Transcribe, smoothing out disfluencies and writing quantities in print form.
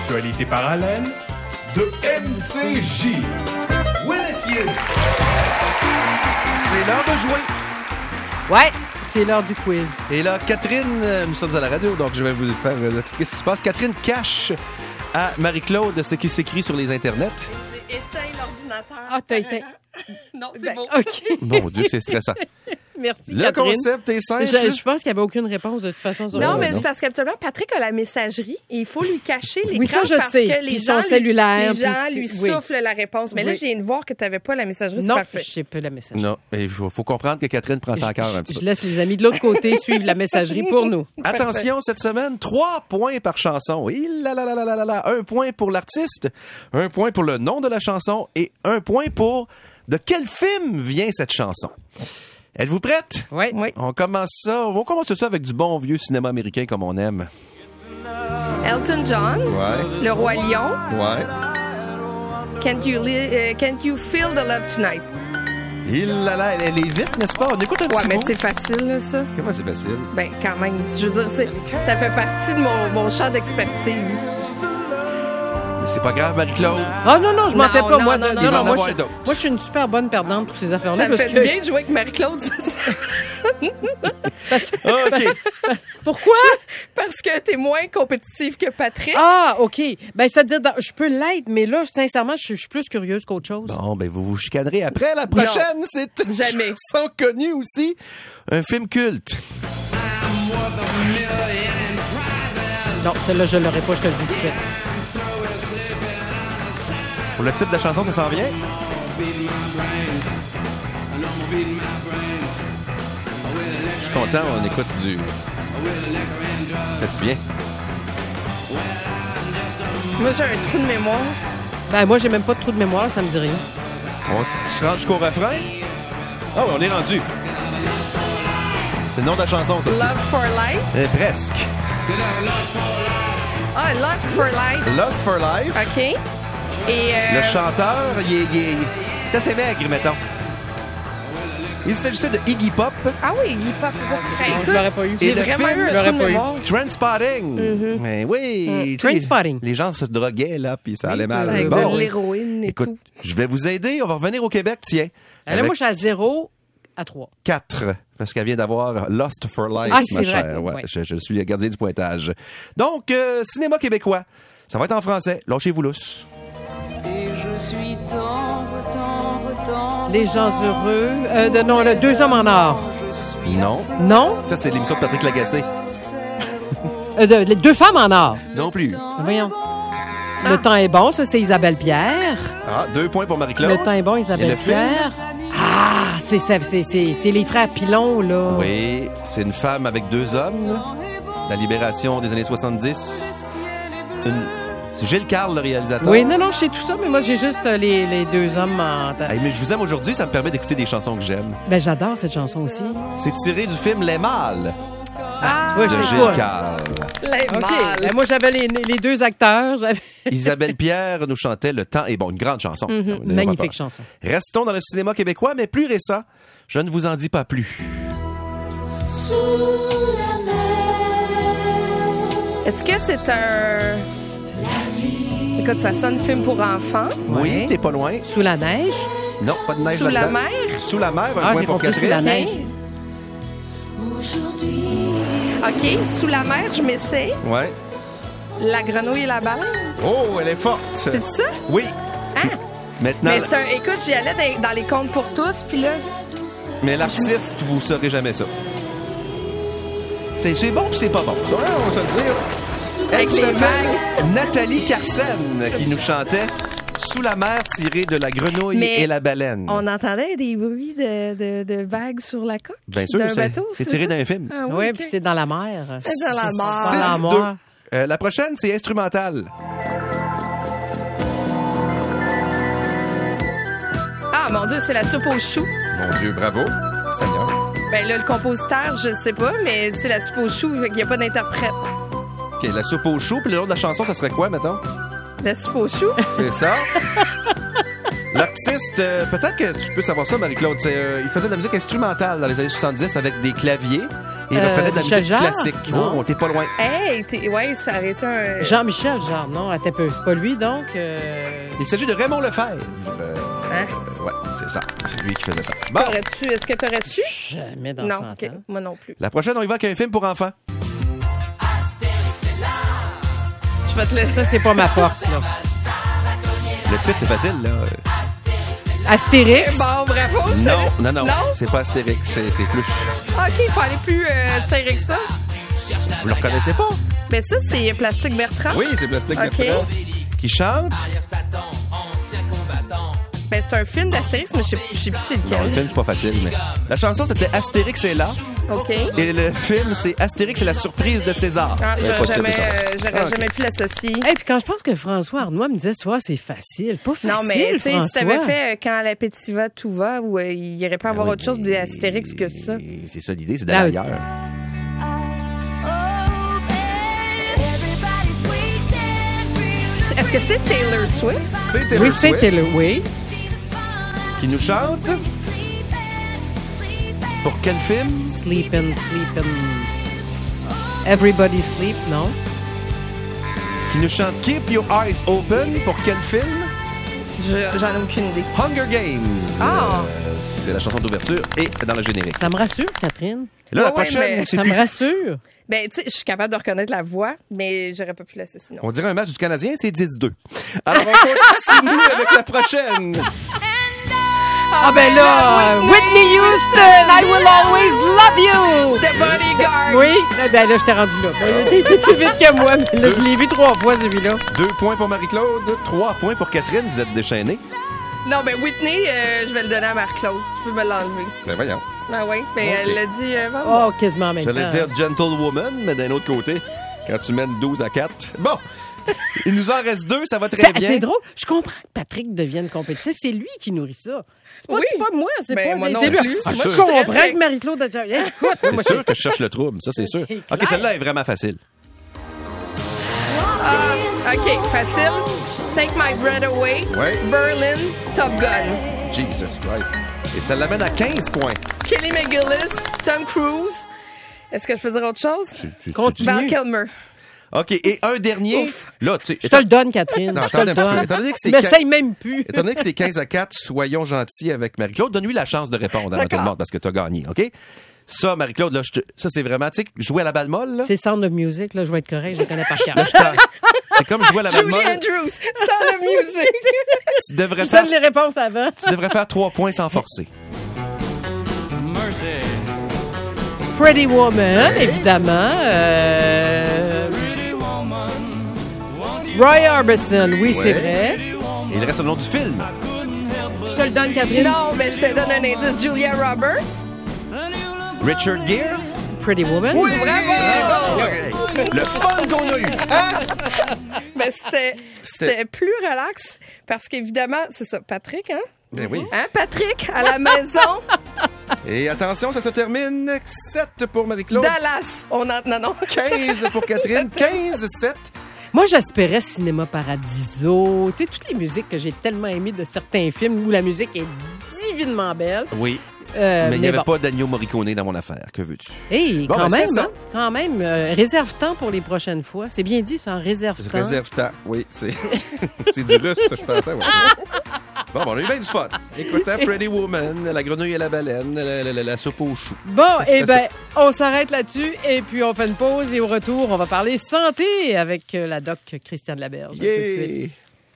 l'actualité parallèle de MCJ. Oui, messieurs. C'est l'heure de jouer. Ouais, c'est l'heure du quiz. Et là, Catherine, nous sommes à la radio, donc je vais vous faire expliquer ce qui se passe. Catherine cache à Marie-Claude ce qui s'écrit sur les internets. J'ai éteint l'ordinateur. Ah, t'as éteint. Non, c'est bon. OK. Mon Dieu, c'est stressant. Merci, Le Catherine. concept est simple. Je pense qu'il n'y avait aucune réponse de toute façon. Sur Non, mais non. c'est parce qu'habituellement, Patrick a la messagerie et il faut lui cacher l'écran Oui, ça, je parce sais. que les Puis son gens, cellulaire, les gens puis- lui oui. soufflent la réponse. Mais là, Oui. je viens de voir que tu n'avais pas la messagerie, c'est Non, parfait. je sais pas la messagerie. Non, il faut comprendre que Catherine prend ça à cœur un petit Je peu. laisse les amis de l'autre côté suivre la messagerie pour nous. Attention, cette semaine, 3 points par chanson. Un point pour l'artiste, 1 point pour le nom de la chanson et 1 point pour de quel film vient cette chanson. Êtes-vous prête? Oui. Oui. On commence ça avec du bon vieux cinéma américain comme on aime. Elton John, Ouais, Le Roi Lion, ouais. Can't you feel the love tonight? Elle est vite, n'est-ce pas? On écoute un Ouais, petit mais bout. c'est facile, là, ça. Comment c'est facile? Ben, quand même. Je veux dire, ça fait partie de mon champ d'expertise. Mais c'est pas grave, Marie-Claude. Ah non, je m'en Non, fais pas. non, Moi, non, non, il va en moi, avoir je, d'autres. moi, je suis une super bonne perdante pour ces affaires-là. Ça me parce fait que- du bien de jouer avec Marie-Claude. OK. Pourquoi? Parce que t'es moins compétitive que Patrick. Ah, OK. Ben, c'est-à-dire, je peux l'être, mais là, sincèrement, je suis plus curieuse qu'autre chose. Bon, ben vous vous chicanerez après. La prochaine, c'est une Jamais. chanson connue aussi. Un film culte. Non, celle-là, je l'aurais pas, je te le dis tout de suite. Pour le titre de la chanson, ça s'en vient? Je suis content, on écoute du... Faites-tu bien? Moi, j'ai un trou de mémoire. Ben, moi, j'ai même pas de trou de mémoire, ça me dit rien. Tu te rends jusqu'au refrain? Ah oui, on est rendu. C'est le nom de la chanson, ça. Love for Life. Presque. Ah, Lost for Life. Lost for Life. OK. Et Le chanteur, il est assez maigre, mettons. Il s'agissait de Iggy Pop. Ah oui, Iggy Pop, c'est ça. Hey, Non, écoute, je l'aurais pas eu. J'ai Et le vraiment film, eu je un l'aurais trou de pas eu. mémoire. Trainspotting. Mais oui. tu sais, Trainspotting. Les gens se droguaient, là, puis ça allait mal. Avec Bon, de l'héroïne et écoute, tout. je vais vous aider. On va revenir au Québec, tiens. Là, moi, je suis à 0 à 3. 4, parce qu'elle vient d'avoir Lost for Life, Ah, ma c'est vrai. chère. Ouais, Ouais. je suis le gardien du pointage. Donc, cinéma québécois. Ça va être en français. Lâchez-vous lousse. Et je suis tendre. Les gens heureux. Non, le 2 hommes en or. Non. Non? Ça, c'est l'émission de Patrick Lagacé. Les 2 femmes en or. Non plus. Voyons. Le temps est bon, ça, c'est Isabelle Pierre. Ah, 2 points pour Marie-Claude. Le temps est bon, Et Isabelle le film? Pierre. Ah, c'est les frères Pilon, là. Oui, c'est une femme avec 2 hommes. Là. La libération des années 70. C'est Gilles Carle, le réalisateur. Oui, non, je sais tout ça, mais moi, j'ai juste les 2 hommes en... Hey, mais je vous aime aujourd'hui, ça me permet d'écouter des chansons que j'aime. Ben, j'adore cette chanson aussi. C'est tiré du film Les Mâles Ah, Tu vois, je de sais Gilles pas. Carle. les OK. mâles. Ben, moi, j'avais les 2 acteurs. J'avais... Isabelle Pierre nous chantait Le temps est bon, une grande chanson. N'ayons pas Magnifique peur. chanson. Restons dans le cinéma québécois, mais plus récent. Je ne vous en dis pas plus. Est-ce que c'est un... Écoute, ça sonne film pour enfants. Oui, Ouais. t'es pas loin. Sous la neige. Non, pas de neige Sous la là-dedans. mer? Sous la mer, un Ah, point j'ai pour compris, sous la Catherine. neige. OK, Sous la mer, je m'essaie. Ouais. La grenouille et la baleine. Oh, elle est forte. C'est ça? Oui. Hein? Maintenant, Mais c'est un... Écoute, j'y allais dans les contes pour tous, puis là... mais l'artiste, vous saurez jamais ça. C'est bon puis c'est pas bon. Ça, on va se le dire. Avec Elle les s'appelle vagues. Nathalie Carsen qui nous chantait Sous la mer tirée de La grenouille Mais et la baleine. On entendait des bruits de vagues sur la coque. Bien sûr, d'un c'est bateau, tiré ça? d'un film. Ah, Oui, ok. puis c'est dans la mer. C'est dans la mer. Dans la 6-2. mer. La prochaine, c'est instrumental. Ah, mon Dieu, c'est la soupe aux choux. Mon Dieu, bravo. Seigneur. Ben là, le compositeur, je sais pas, mais c'est la soupe aux choux, fait qu'il n'y a pas d'interprète. OK, la soupe aux choux. Puis le nom de la chanson, ça serait quoi, mettons? La soupe aux choux? C'est ça. L'artiste, peut-être que tu peux savoir ça, Marie-Claude. Il faisait de la musique instrumentale dans les années 70 avec des claviers. Il reprenait de la Michel musique Jarre? classique. Non. Oh, t'es pas loin. Hey, ouais, ça aurait été un... Jean-Michel Jarre, non, attends un peu. C'est pas lui, donc. Il s'agit de Raymond Lefebvre. Hein? Ouais, c'est ça. C'est lui qui faisait ça. Bon, Est-ce que t'aurais su? Jamais dans Non, 100 ok, ans. moi non plus. la prochaine, on y va avec un film pour enfants. Je vais te laisser. Ça, c'est pas ma force, là. Le titre, c'est facile, là. Astérix. Bon, bravo. Non, Non? c'est pas Astérix, c'est plus. OK, il faut aller plus serré que ça. Vous le reconnaissez pas? Ben ça, c'est Plastique Bertrand. Oui, c'est Plastique Ok. Bertrand. Qui chante. Ben c'est un film d'Astérix, mais je sais plus c'est Non, le lequel. film, c'est pas facile, mais. La chanson, c'était Astérix est là. OK. Et le film, c'est Astérix et la surprise de César. Ah, J'avais j'aurais pas jamais, cité ça. j'aurais Ah, ok. jamais pu l'associer. Et puis quand je pense que François Arnois me disait, tu vois, c'est facile. Pas facile, Non, mais tu sais, si François. t'avais fait Quand la petite va, tout va, où il aurait pu avoir oui, autre chose d'Astérix que ça. Et c'est ça l'idée, c'est Là, d'aller ailleurs. Est-ce que c'est Taylor Swift? C'est Taylor Oui, c'est Swift Taylor, oui. qui nous chante. Pour quel film? Sleepin'. Everybody sleep, non? Qui nous chante Keep Your Eyes Open. Pour quel film? J'en ai aucune idée. Hunger Games. Ah! C'est la chanson d'ouverture et dans le générique. Ça me rassure, Catherine. Et là, la Ouais, ouais, prochaine, mais- c'est Ça plus... me rassure. Ben, tu sais, je suis capable de reconnaître la voix, mais j'aurais pas pu l'associer, non. On dirait un match du Canadien, c'est 10-2. Alors, on continue avec la prochaine. Ah ben là, Whitney Houston, I will always love you. The Bodyguard! Oui, ben là, je t'ai rendu là. T'es plus vite que moi, mais là, je l'ai vu 3 fois, celui-là. 2 points pour Marie-Claude, 3 points pour Catherine. Vous êtes déchaînés. Non, ben Whitney, je vais le donner à Marc-Claude. Tu peux me l'enlever. Ben voyons. Ah oui, mais Ok. elle l'a dit avant. Oh, quasiment en même temps. J'allais dire Gentlewoman, mais d'un autre côté, quand tu mènes 12-4. Bon, il nous en reste 2, ça va très bien. C'est drôle. Je comprends que Patrick devienne compétitif. C'est lui qui nourrit ça. C'est pas, Oui. c'est pas moi, c'est Ben, pas moi non c'est lui. plus. Ah, Moi, sûr. je comprends Très, que Marie-Claude a dit, écoute, C'est moi, sûr que je cherche le trouble, ça c'est sûr. C'est OK, clair. celle-là est vraiment facile. OK, facile. Take My Breath Away. Ouais. Berlin, Top Gun. Jesus Christ. Et ça l'amène à 15 points. Kelly McGillis, Tom Cruise. Est-ce que je peux dire autre chose? Continue. Val Kilmer. OK, et un dernier. Ouf. Là, tu sais, Je te le donne, Catherine. Non, je te le attendez un petit peu. donne. Étant donné que c'est Je m'essaye même plus. Étant donné que c'est 15-4, soyons gentils avec Marie-Claude. Donne-lui la chance de répondre avant tout le D'accord. monde parce que tu as gagné, OK? Ça, Marie-Claude, là, ça, c'est vraiment, tu sais, jouer à la balle molle, là. C'est Sound of Music, là, je vais être correct, je le connais par cœur. C'est comme jouer à la balle Julie molle. Andrews, Sound of Music. Tu devrais Je faire, donne les réponses avant. tu devrais faire 3 points sans forcer. Pretty Woman, évidemment. Roy Orbison, oui, c'est Ouais. vrai. Et il reste le nom du film. Je te le donne, Catherine. Non, mais je te donne un indice. Julia Roberts. Richard Gere. Pretty Woman. Oui! Bravo! Bon, le fun qu'on a eu! Hein? Ben, c'était plus relax parce qu'évidemment, c'est ça, Patrick, hein? Ben oui. Hein, Patrick, à la maison, Et attention, ça se termine. 7 pour Marie-Claude. Dallas. On en... Non, non. 15 pour Catherine. 15-7. Moi, j'espérais Cinéma Paradiso. Tu sais, toutes les musiques que j'ai tellement aimées de certains films où la musique est divinement belle. Oui. Mais il n'y avait bon. pas Daniel Morricone dans mon affaire. Que veux-tu? Hey, Bon, quand ben, même, c'était hein? Quand même. Réserve temps pour les prochaines fois. C'est bien dit, ça, en réserve temps. Réserve temps. Oui, c'est c'est du russe, ça, je pensais. Ouais, c'est ça. Bon, on a eu bien du fun. Écoute, hein, Pretty Woman, la grenouille et la baleine, la soupe aux choux. Bon, C'était eh bien, on s'arrête là-dessus et puis on fait une pause et au retour, on va parler santé avec la doc Christiane Laberge. À tout de suite. Yeah!